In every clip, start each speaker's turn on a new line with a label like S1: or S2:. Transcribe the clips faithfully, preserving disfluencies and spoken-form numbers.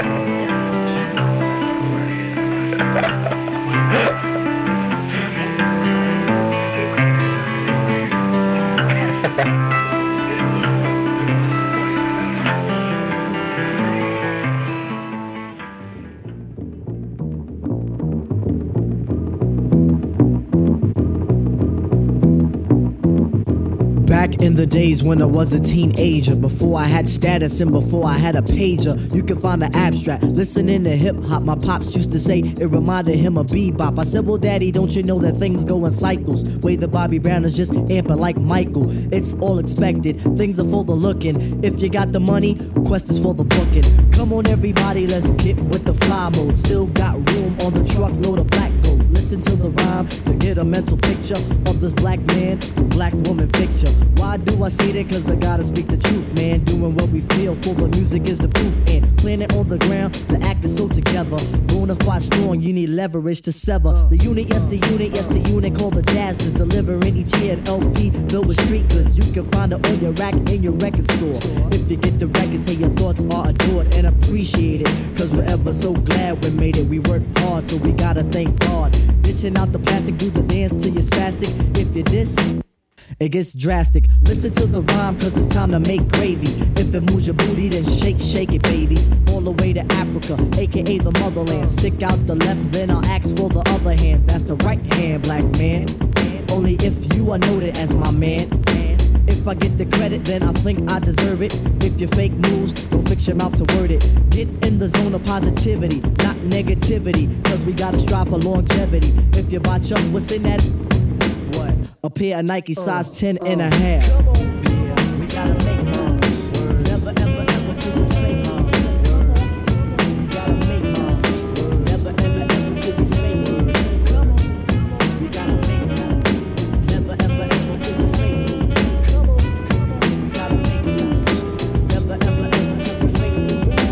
S1: Back in the days when I was a teenager, before I had status and before I had a pager, you can find the abstract. Listening to hip hop, my pops used to say it reminded him of bebop. I said, well, daddy, don't you know that things go in cycles? Way the Bobby Brown is just amping like Michael. It's all expected, things are for the looking. If you got the money, quest is for the booking. Come on, everybody, let's get with the fly mode. Still got room on the truckload of black gold. Listen to the rhyme to get a mental picture of this black man, black woman picture. Why do I say that? Cause I gotta speak the truth, man. Doing what we feel for the music is the proof. And planet on the ground, the act is so together. Bonafide strong, you need leverage to sever. The unit, yes, the unit, yes, the unit called the Jazz is delivering each year an L P filled with street goods. You can find it on your rack in your record store. If you get the record, say your thoughts are adored and appreciated. Cause we're ever so glad we made it. We worked hard, so we gotta thank God. Dishing out the plastic, do the dance till you're spastic. If you diss, it gets drastic. Listen to the rhyme, cause it's time to make gravy. If it moves your booty, then shake, shake it, baby. All the way to Africa, aka the motherland. Stick out the left, then I'll ask for the other hand. That's the right hand, black man. Only if you are noted as my man. If I get the credit, then I think I deserve it. If you fake moves, don't fix your mouth to word it. Get in the zone of positivity, not negativity. Cause we gotta strive for longevity. If you botch up, what's in that? What? A pair of Nike size uh, ten uh, and a half. Come on, yeah, we gotta make moves. Never, ever, ever do the fake moves. We gotta make moves. Never, ever, ever do the fake moves. Come on, we gotta make moves. Never, ever, ever do the fake moves. Come on, we gotta make moves. Never, ever, ever do the fake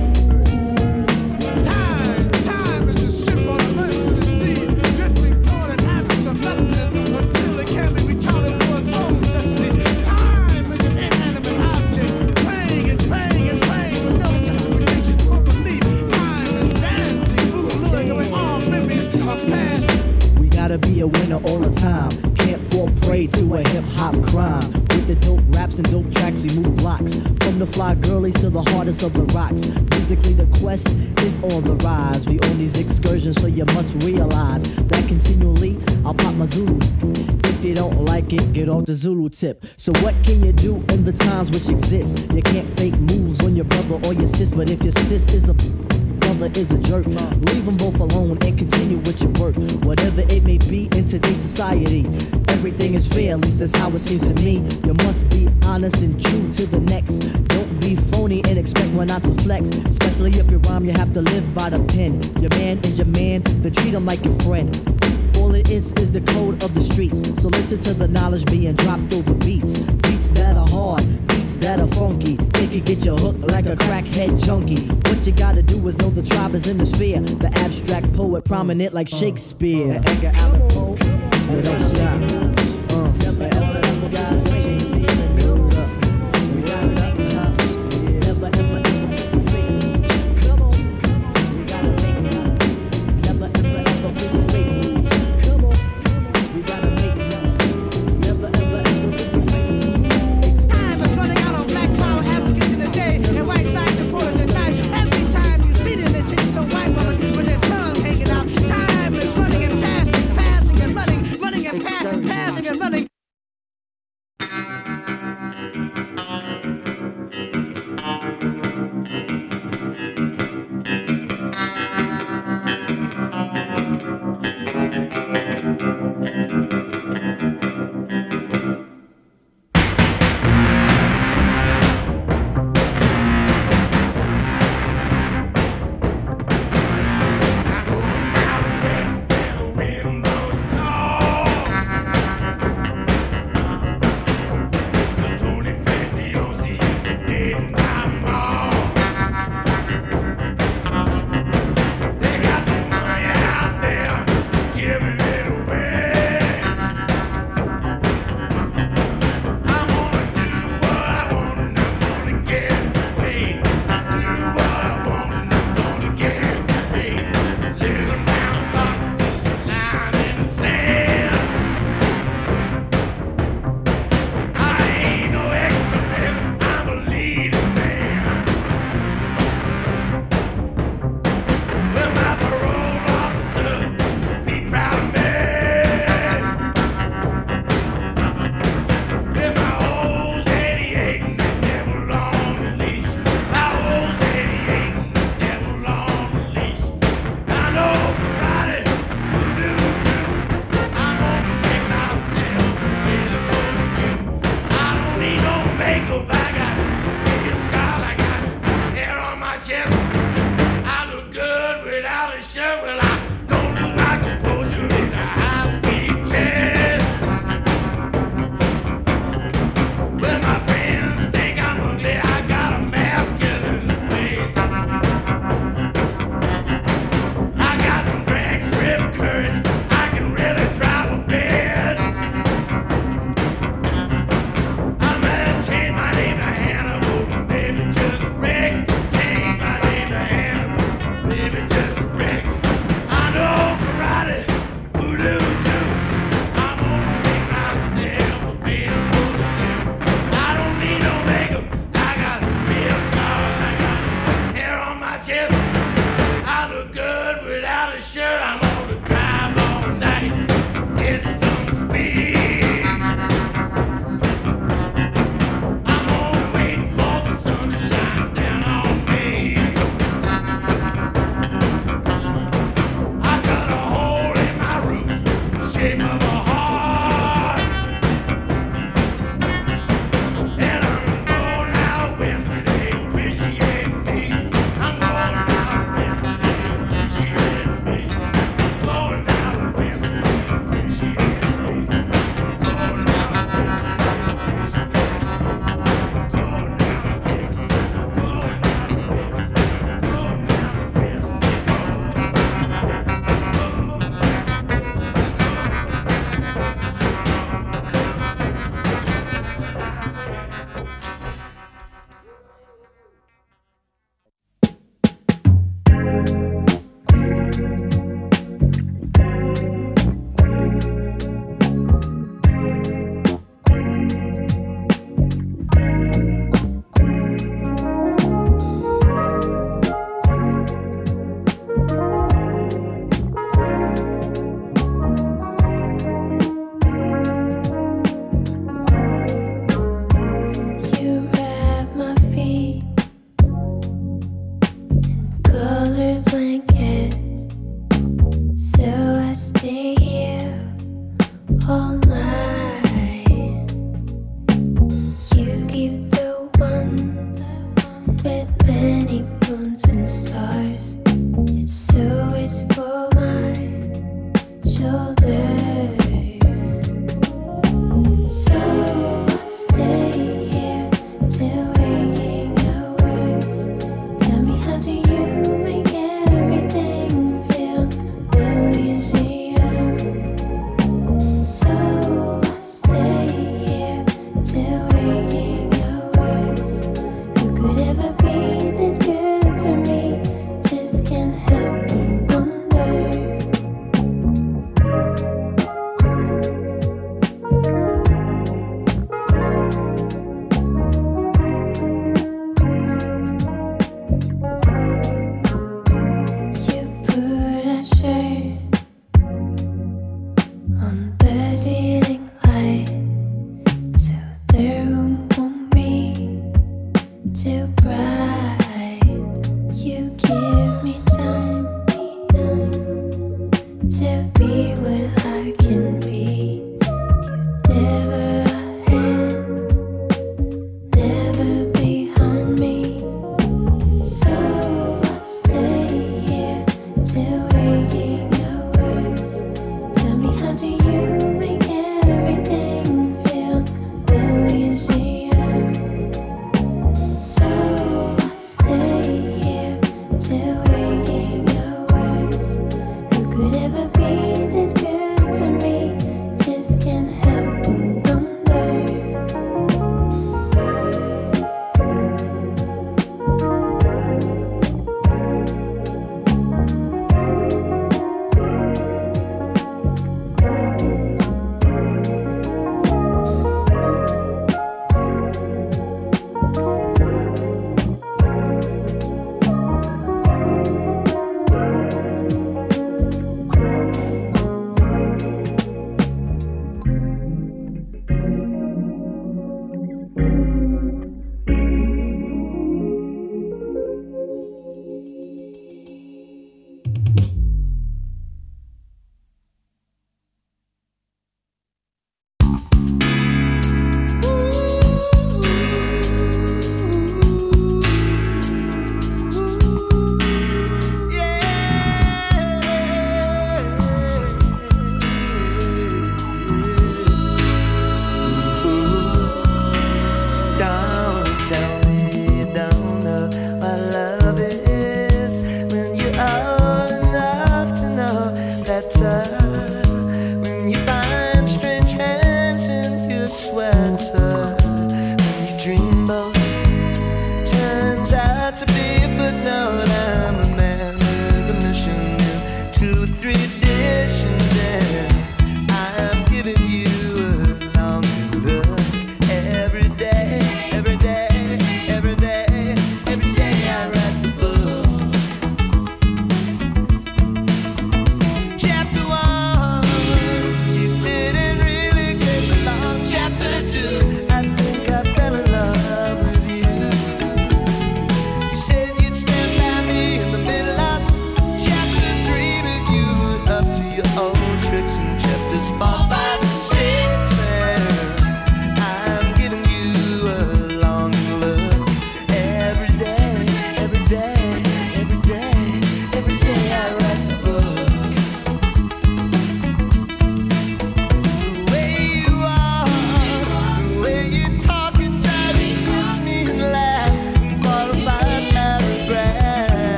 S1: moves.
S2: Time, time is a symbol of mercy. Drifting toward an average of nothingness until it can be retarded for its own destiny. Time is an inanimate object, praying and praying and praying with no justification for belief. Time is dancing, moving away all memories of past.
S1: We gotta be a winner all the time. Can't fall prey to a hip-hop crime. With the dope raps and dope tracks, we move blocks. From the fly girlies to the hardest of the rocks. Musically, the quest is on the rise. We own these excursions, so you must realize that continually, I'll pop my Zulu. If you don't like it, get off the Zulu tip. So what can you do in the times which exist? You can't fake moves on your brother or your sis, but if your sis is a brother is a jerk, leave them both alone and continue with your work. Whatever it may be in today's society, everything is fair, at least that's how it seems to me. You must be honest and true to the next. Don't be phony and expect one not to flex. Especially if you rhyme, you have to live by the pen. Your man is your man, then treat him like your friend. All it is is the code of the streets. So listen to the knowledge being dropped over beats. Beats that are hard, beats that are funky. It can get you hooked like a crackhead junkie. What you gotta do is know the tribe is in the sphere. The abstract poet prominent like Shakespeare. The Edgar Allan Poe, they don't stop. Uh, never ever those guys chasing the news. We gotta make moves. Never ever ever do the fake moves. Come on, we gotta make moves. Never ever ever do the fake moves. Come on, we gotta make moves. Never ever ever do the fake moves.
S2: Time is running out on black power, Africans in the day, and white flags to put in the night. Every time you see them, they change to white woman with their tongue hanging out. Time is running and passing, passing and running, running and passing, passing.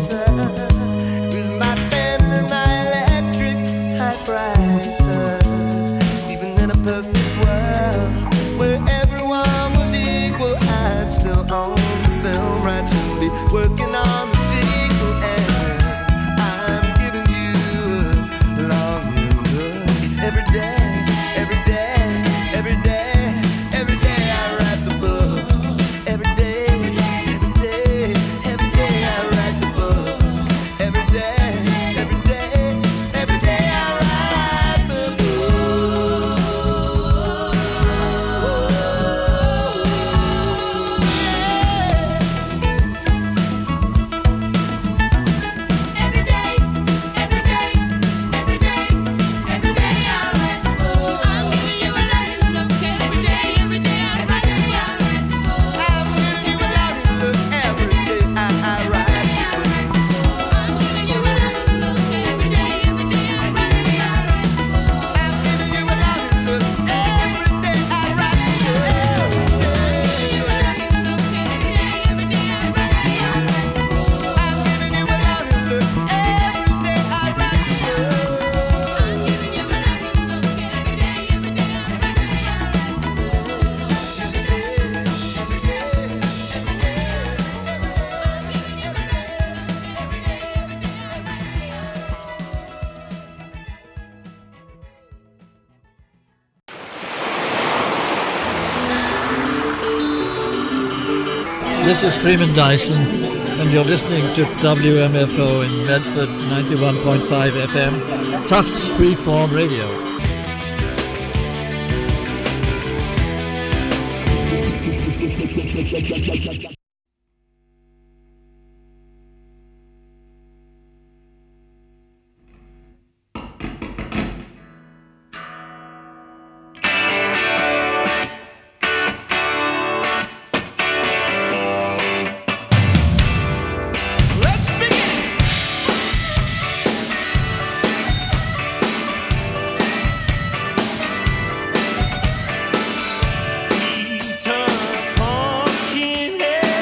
S3: This is Freeman Dyson, and you're listening to W M F O in Medford, ninety-one point five F M, Tufts Freeform Radio.
S4: Pumpkin head.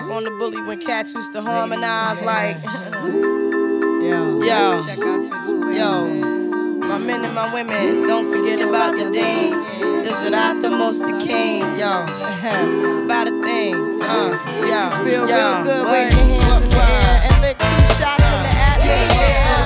S4: back on the bully when cats used to harmonize like, yo, yo, yo, my men and my women, don't forget about the dean. This is not the most the king, yo. It's about a thing, uh, yo. Feel yo. real good, wave your hands in the air and lick two shots in the atmosphere.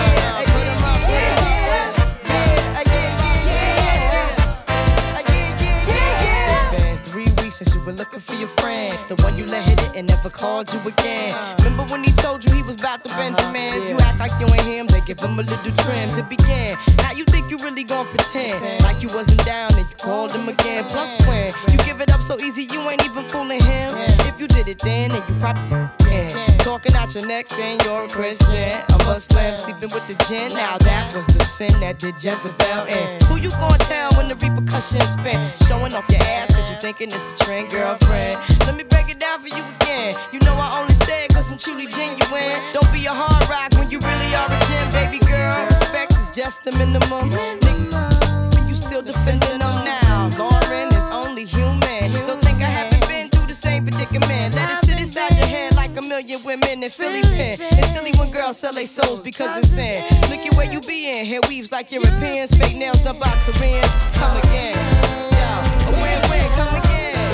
S4: Since you were looking for your friend, the one you let hit it and never called you again. Remember when he told you he was about to Benjamins? You act like you ain't him, they give him a little trim to begin. Now you think you really gon' pretend like you wasn't down and you called him again. Plus when you give it up so easy, you ain't even fooling him. If you did it then, then you probably can. Talking out your neck saying you're a Christian, a Muslim, sleeping with the jinn. Now that was the sin that did Jezebel in. Who you gon' tell when the repercussions spin? Showing off your ass cause you thinking it's a trend, girlfriend. Let me break it down for you again. You know I only say it cause I'm truly genuine. Don't be a hard rock when you really are a gem, baby girl. Respect is just the minimum. Nigga, you still defending them now. Lauren is only human. Don't think I haven't been through the same predicament. Let it sit inside your head like a million women in Philly pen. It's silly when girls sell their souls because it's sin. Look at where you be in. Hair weaves like Europeans. Fake nails done by Koreans. Come again. Yeah, a win-win. Come again.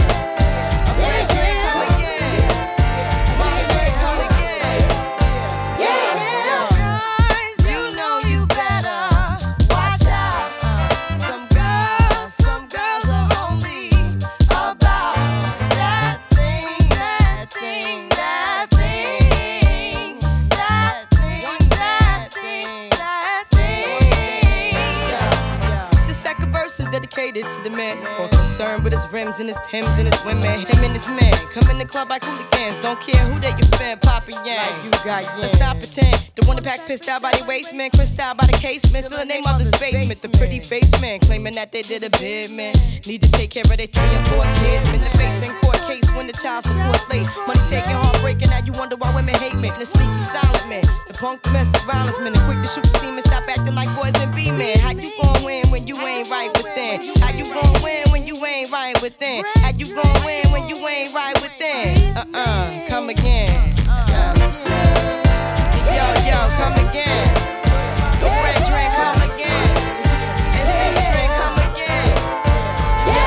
S4: Dedicated to the man, more concerned with his rims and his Timbs and his women. Him and his man come in the club like hooligans. Don't care who they your fan, Papa Yang. Like you got yeah. Let's stop pretend. The one that pack pissed out by the waist man, crissed out by the casement. Still the name of the basement. The pretty face man claiming that they did a bid man. Need to take care of their three and four kids. Been the face in court case when the child support's late. Money taking, heartbreaking. Now you wonder why women hate me. The sneaky silent man, the punk domestic violence man, the quick to shoot the semen. Stop acting like boys and be men. How you gon' win when you ain't right within? How you gon' win when you ain't right within? How you gon' win when you ain't right within? Uh-uh, come again. Uh, yo, yo, come again. The red drink, come again. And six drink, come again. Yo,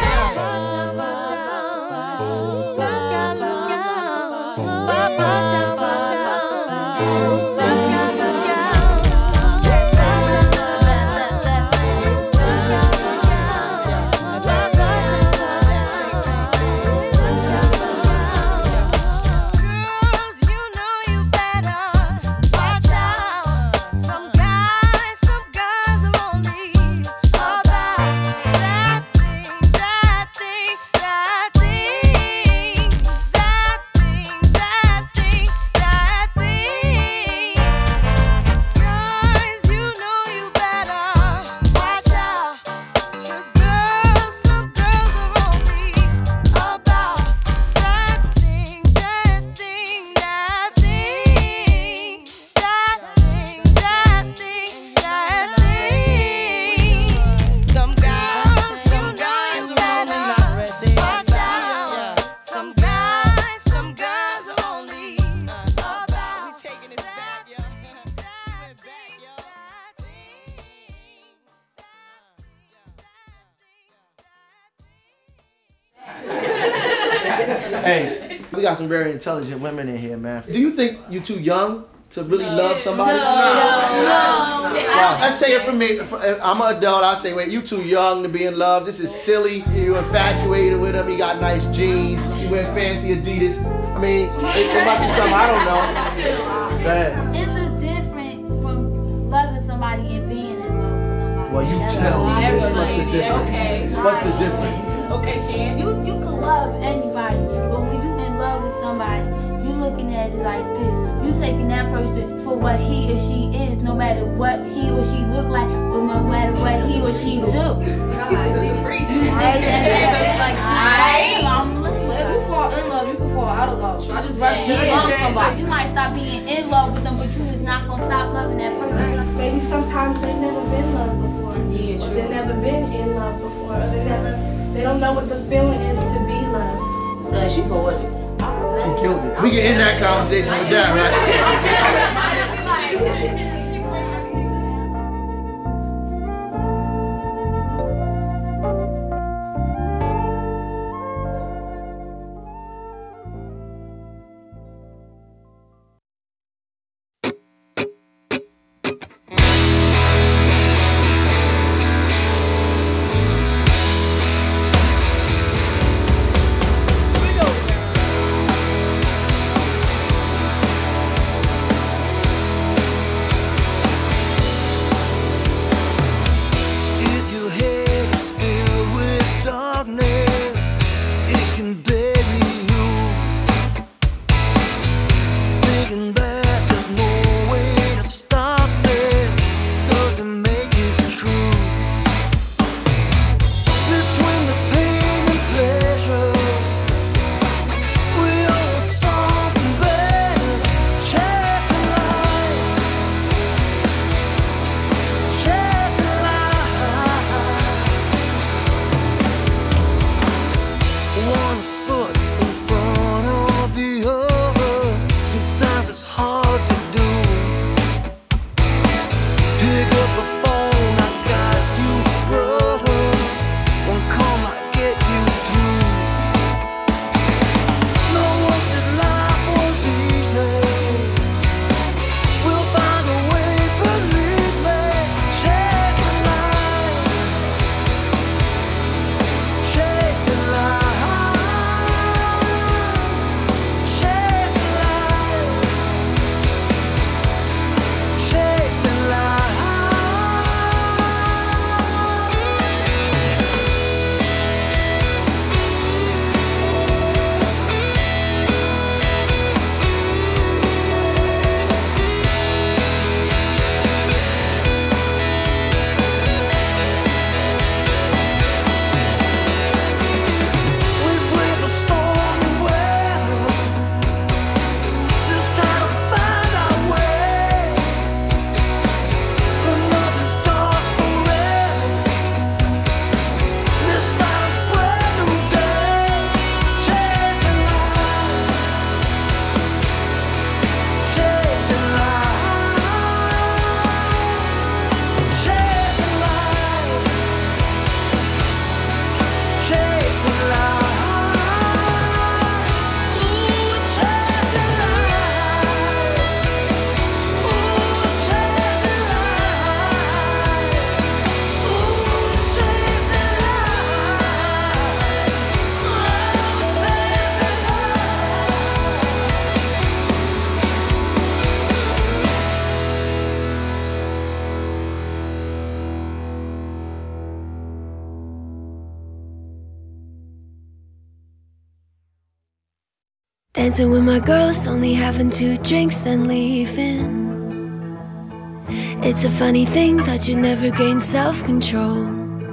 S5: Hey, we got some very intelligent women in here, man. Do you think you're too young to really no. love somebody?
S6: No, no, no.
S5: Well, let's say it from me. I'm an adult. I say, wait, you too young to be in love. This is silly. You're infatuated with him. He got nice jeans. You wear fancy Adidas. I mean, it, it must be something I don't know. Go ahead.
S6: It's a difference from loving somebody and being in love with somebody.
S5: Well, you tell me. What's the difference?
S6: Okay.
S5: What's the difference?
S6: Okay, Shan. You you can love anybody, but when you in love with somebody, you looking at it like this. You taking that person for what he or she is, no matter what he or she look like, or no matter what he or she do. You looking at it like this. I'm looking.
S7: If you fall in love, you can fall out of love. I just
S6: Right, just love somebody. You might stop being in love with them, but you is not gonna stop loving that person.
S8: Maybe sometimes they've never been loved before. Yeah, true. They've never been in love before. Or they never, they don't know what the feeling is to be loved.
S7: Uh, she poetic.
S8: I'm
S5: She killed it. We can end that conversation with that, right?
S9: Dancing with my girls, only having two drinks, then leaving. It's a funny thing, thought you'd never gain self-control.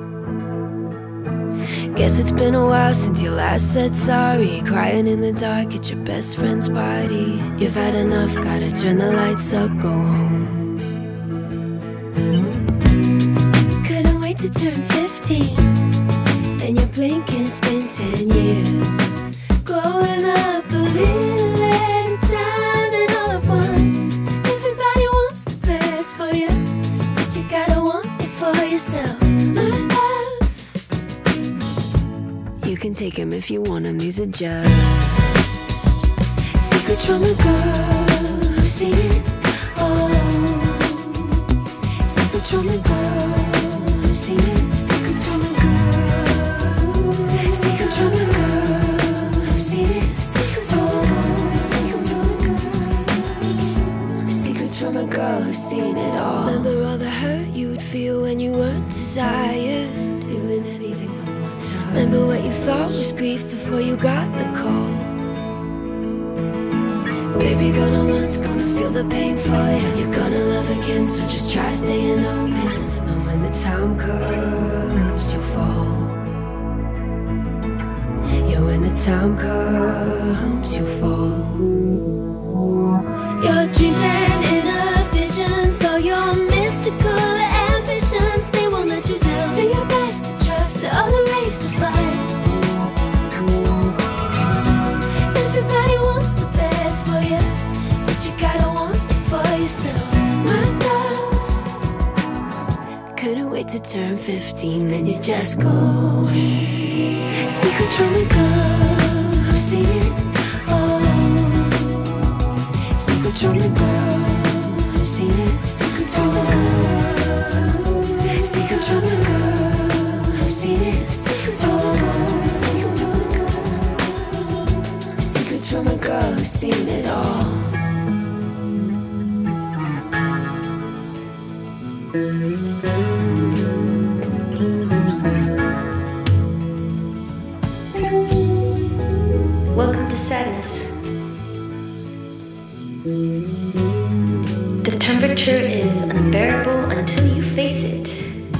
S9: Guess it's been a while since you last said sorry. Crying in the dark at your best friend's party. You've had enough, gotta turn the lights up, go home. Couldn't wait to turn fifteen. Then you blink and it's been ten years. Growing up a little at a time and all at once. Everybody wants the best for you, but you gotta want it for yourself, my love. You can take them if you want them, these are just secrets from a girl who's seen it all. Secrets from a girl who's seen it. Secrets from a girl. Secrets from a girl. From a girl who's seen it all. Remember all the hurt you would feel when you weren't desired, doing anything for one time. Remember what you thought was grief before you got the call. Baby, gonna once, gonna feel the pain for you. You're gonna love again, so just try staying open. And when the time comes, you fall. Yeah, when the time comes, you fall. Your dreams and inner visions, all your mystical ambitions, they won't let you down. Do your best to trust the other race of life. Everybody wait to turn fifteen, then you just go. Secrets from a girl who's seen it all. Secrets from a girl who's seen it. Secrets from a girl. Secrets from a girl who's seen it. Secrets from a girl. Secrets from a girl. Secrets from a girl who's seen it all.
S10: Welcome to sadness. The temperature is unbearable until you face it.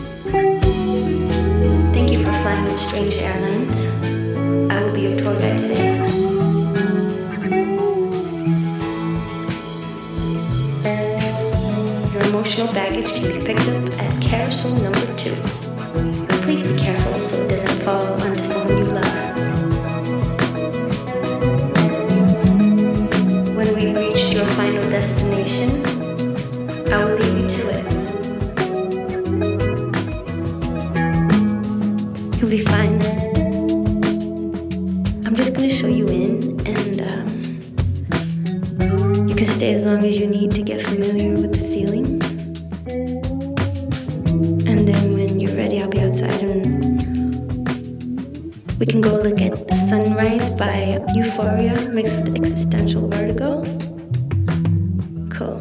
S10: Thank you for flying with Strange Airlines. I will be your tour guide today. Your emotional baggage can be picked up at carousel number two. Please be careful so it doesn't fall onto someone you love. When we've reached your final destination, I will leave you to it. You'll be fine. I'm just gonna show you in, and um, you can stay as long as you need to get familiar with the feeling. And then when you're ready, I'll be outside and we can go look at Sunrise by Euphoria mixed with existential vertigo. Cool.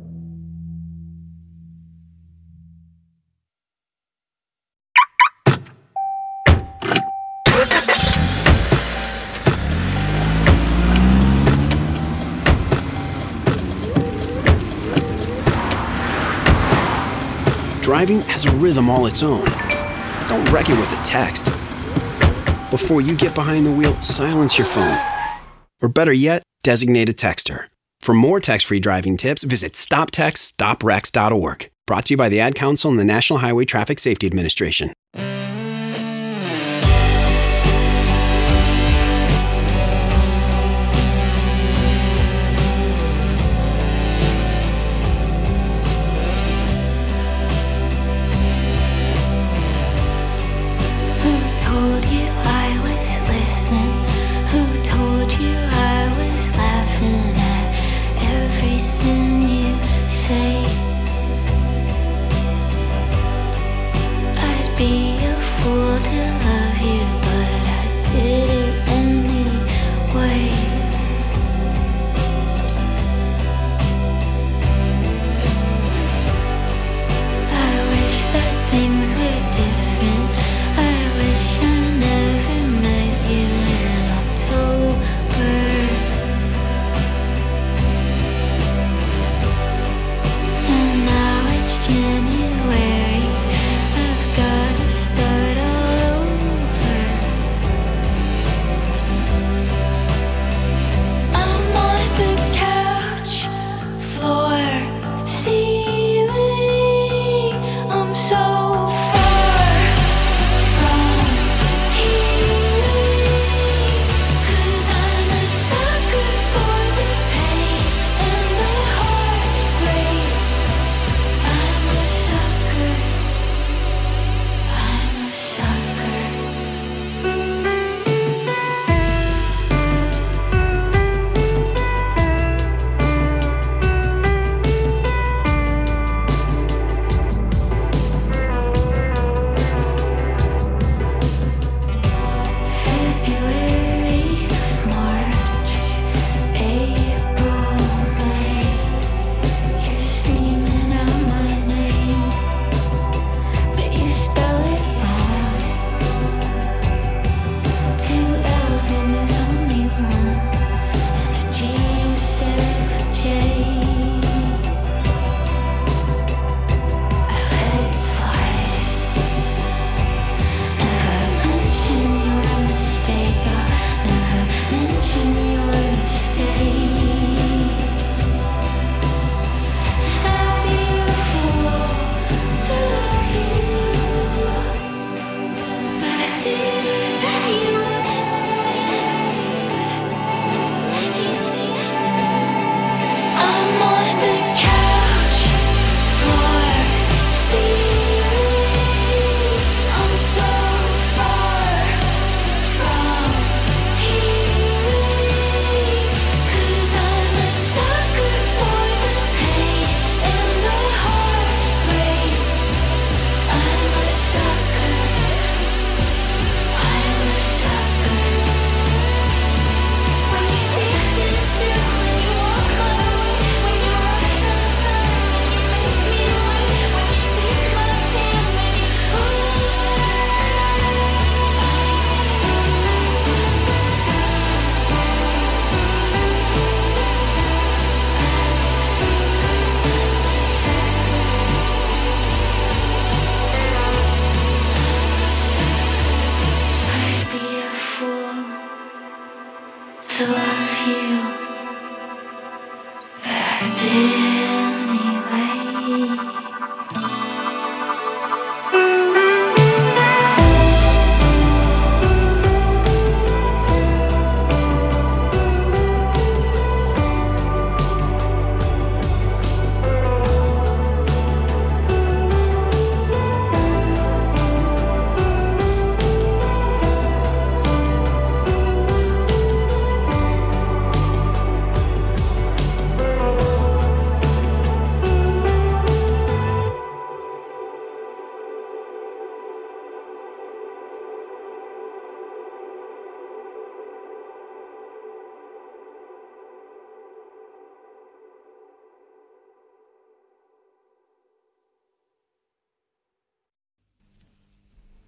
S11: Driving has a rhythm all its own. Don't wreck it with a text. Before you get behind the wheel, silence your phone. Or better yet, designate a texter. For more text-free driving tips, visit stop text stop wrecks dot org. Brought to you by the Ad Council and the National Highway Traffic Safety Administration.
S9: Be a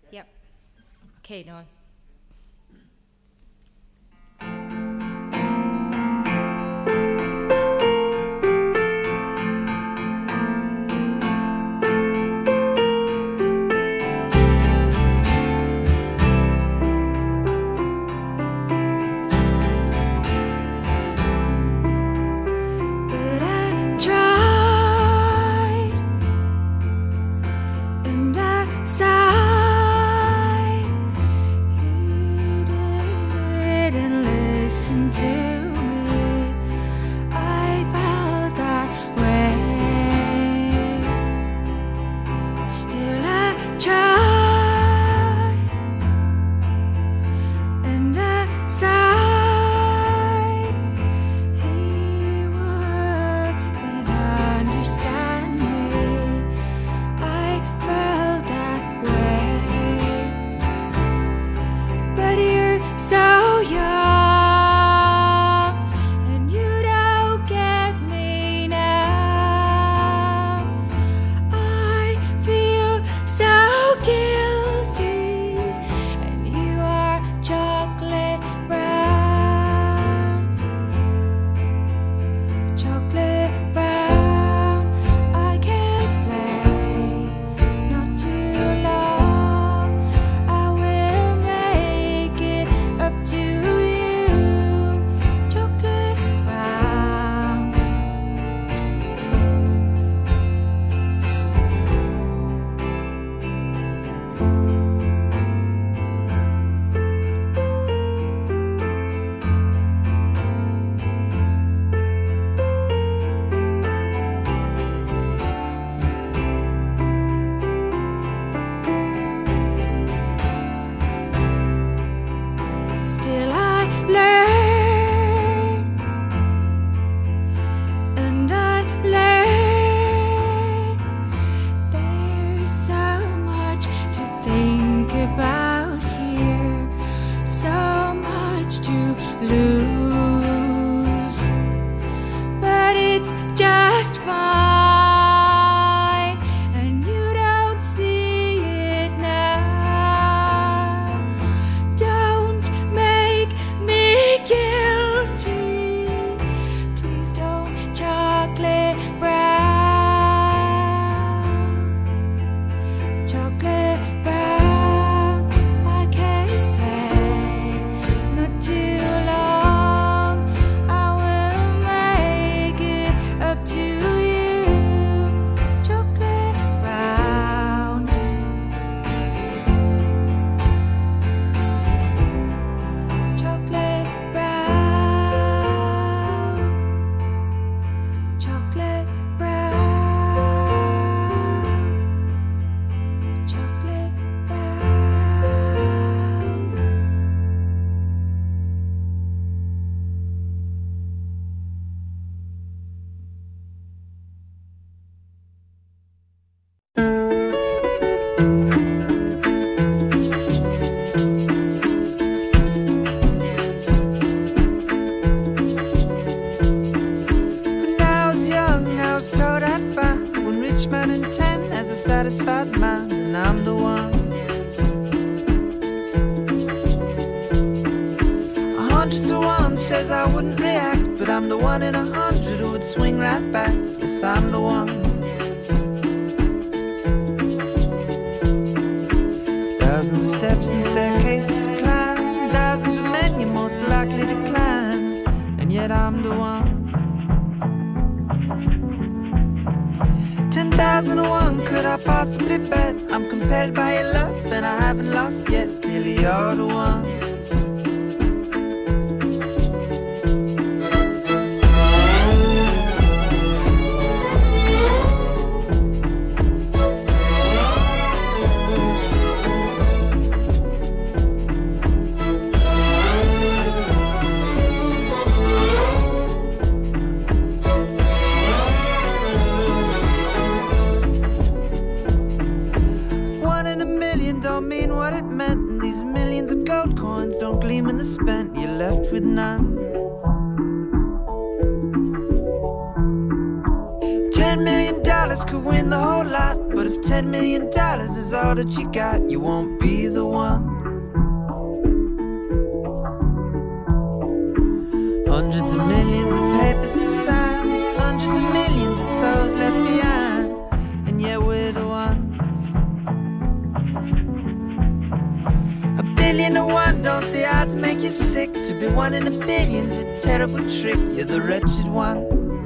S12: Yep. Okay, Noel.
S9: But I tried and I sighed. He didn't listen to me. I felt that way. Still I tried and I sighed. He wouldn't understand me. I felt that way. But you're so young and you don't get me now. I feel so guilty and you are chocolate brown. Chocolate brown. I can't play not too long. I will make it up to you. Chocolate brown. Still I learn and I learn. There's so much to think about here, so much to lose, but it's just fine, and you don't see it now. Don't make me guilty. Please don't. Chocolate brown. Chocolate brown. I can't play not too long. I will make it up to you. Chocolate brown. Chocolate brown. Chocolate brown. Chocolate brown.
S13: When I was young, I was told I'd find one rich man in ten has a satisfied mind, and I'm the one. A hundred to one says I wouldn't react, but I'm the one in a hundred who would swing right back. Yes, I'm the one. Thousands of steps and staircases to climb, thousands of men you're most likely to climb, and yet I'm the one. Ten thousand to one, could I possibly bet? I'm compelled by your love, and I haven't lost yet. Clearly you're the one. One in a million don't mean what it meant, and these millions of gold coins don't gleam in the spent. You're left with none. Ten million dollars guys could win the whole lot, but if ten million dollars is all that you got, you won't be the one. Hundreds of millions of papers to sign, hundreds of millions of souls left behind, and yet we're the ones. A billion to one, don't the odds make you sick? To be one in a billion's a terrible trick, you're the wretched one.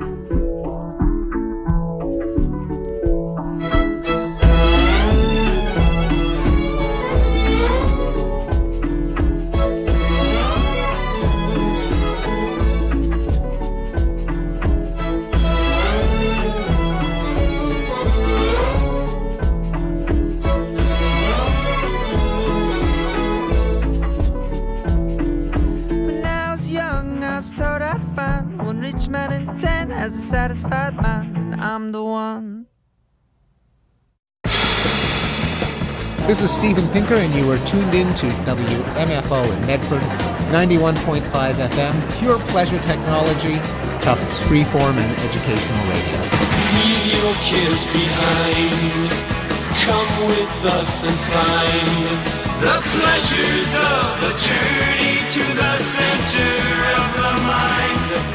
S13: Man in ten has a satisfied mind, and I'm the one.
S14: This is Steven Pinker, and you are tuned in to W M F O in Medford, ninety-one point five F M, pure pleasure technology, Tufts freeform and educational radio.
S15: Leave your cares behind. Come with us and find the pleasures of the journey to the center of the mind.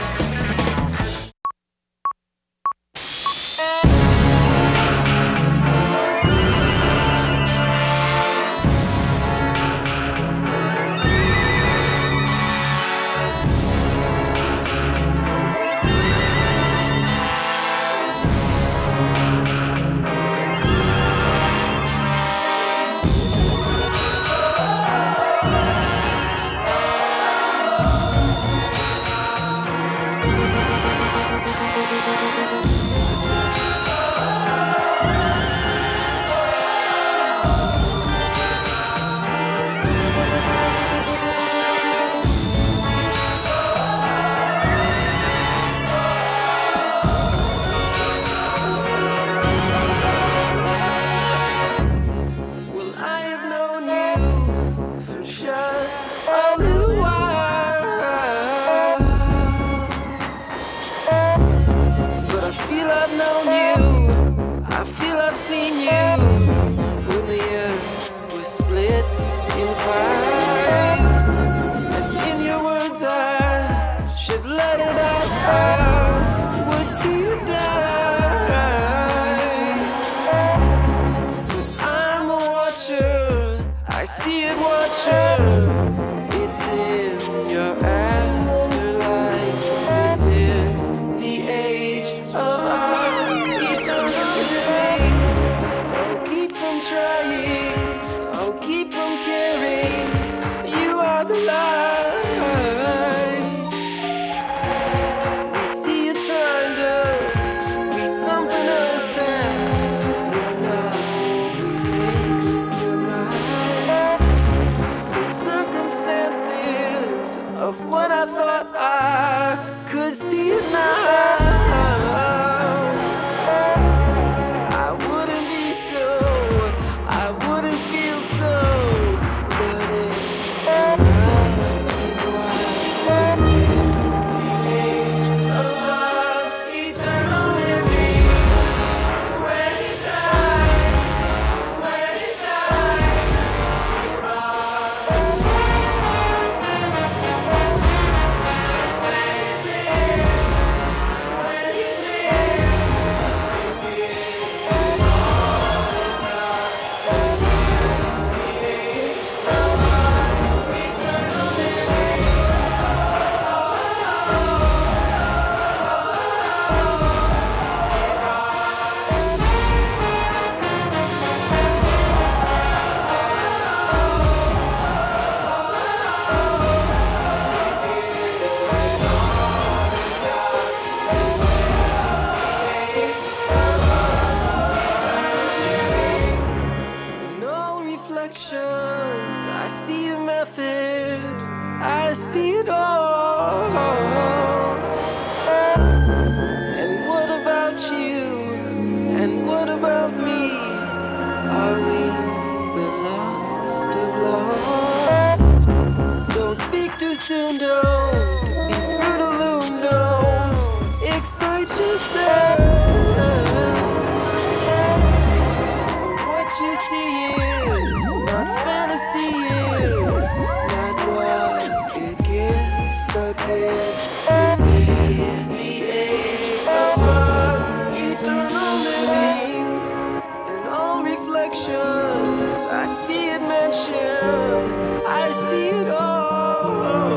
S13: you see is not fantasy, is not what it gives, but gives. This is the age of us, eternal living, and all reflections. I see it mentioned, I see it all.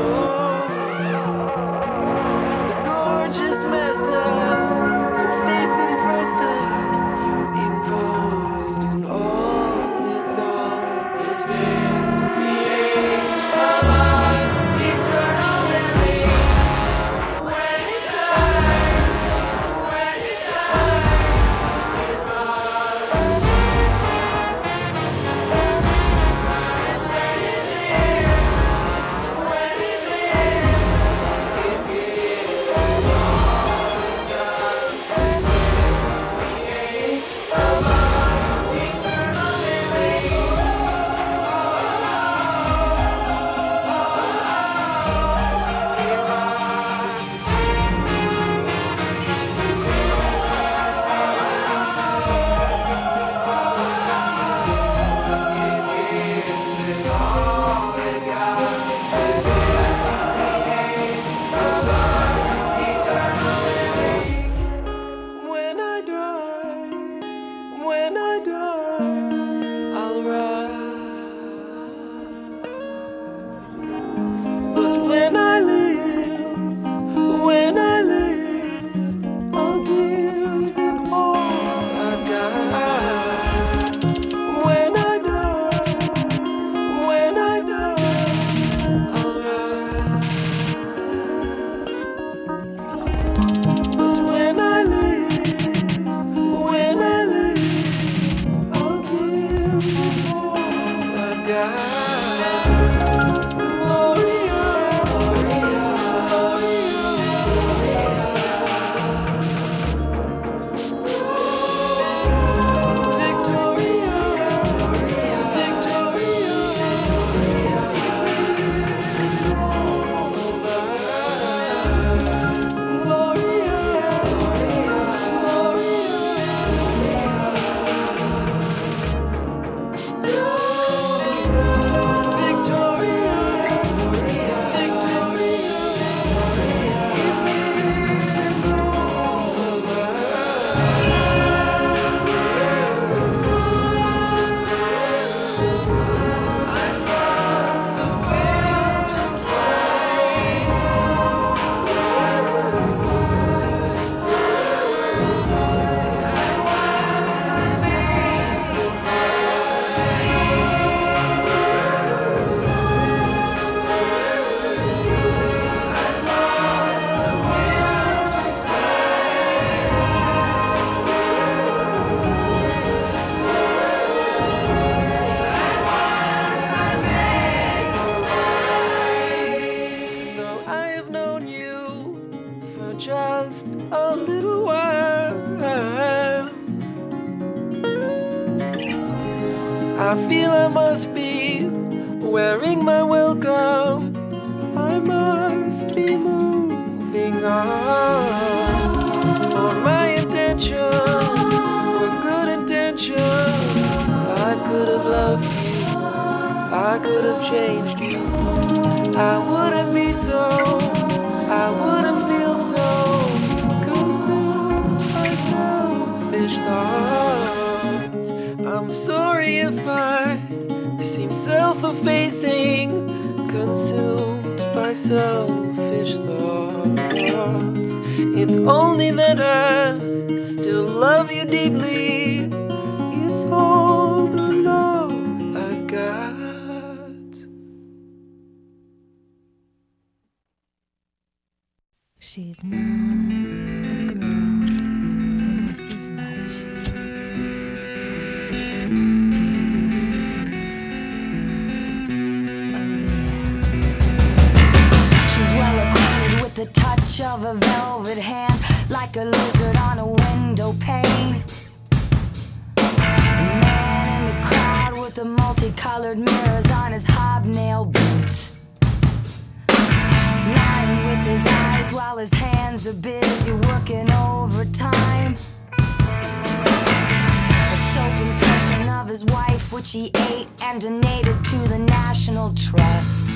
S13: The gorgeous mess up, your face impressed us, imposed in all its all. This is the age of us, eternal living. When it turns, when it turns, it runs. And when it lives, when it lives, it gives all it does. This is the age of us, eternal living. When I die, when I die, I'll rise. But when I live, when I live, I'll give it all I've got. When I die, when I die, I'll rise. But when I live, when I live, I'll give it all I've got. Gloria, Gloria, Victoria, Though I have known you for just a little while, I feel I must be wearing my welcome. I must be moving on. For my intentions were good intentions. I could have loved you, I could have changed you. I wouldn't be so, I wouldn't feel so consumed by selfish thoughts. I'm sorry if I seem self-effacing, consumed by selfish thoughts. It's only that I still love you deeply. It's all the love I've got.
S16: She's not a girl who misses much.
S17: She's well acquainted with the touch of a velvet hand, like a lizard on a window pane. A man in the crowd with the multicolored mirrors on his hobnail boots, lying with his eyes while his hands are busy working overtime. A soap impression of his wife what she ate and donated to the National Trust.